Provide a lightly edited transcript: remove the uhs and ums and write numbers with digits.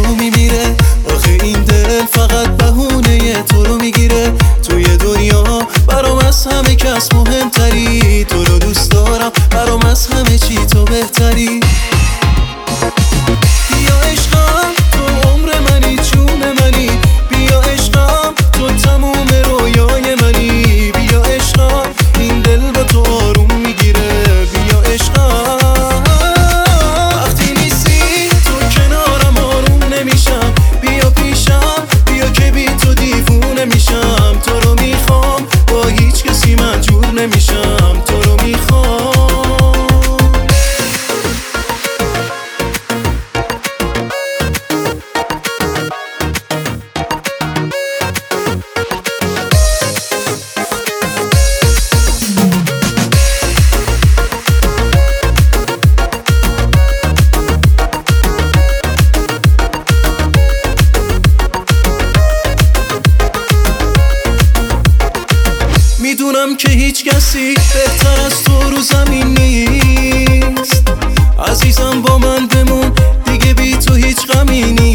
رو میمیره. آخه این دل فقط بهونه تو رو میگیره. توی دنیا برام از همه کس مهمتری، تو رو دوست دارم برام از همه چی تو بهتری. بیا عشقم تو عمر منی، جون منی، بیا عشقم تو تموم رویای منی. بیا عشقم این دل با تو آروم میگیره. بیا عشقم وقتی نیستی تو کنارم آروم نمیشم. بیا پیشم بیا که بی تو دیوونه میشم. تو رو میخوام با هیچ کسی من جور نمیشم. تو رو میخوام. میدونم که هیچ کسی بهتر از تو رو زمین نیست. عزیزم با من بمون دیگه، بی تو هیچ غمی نیست.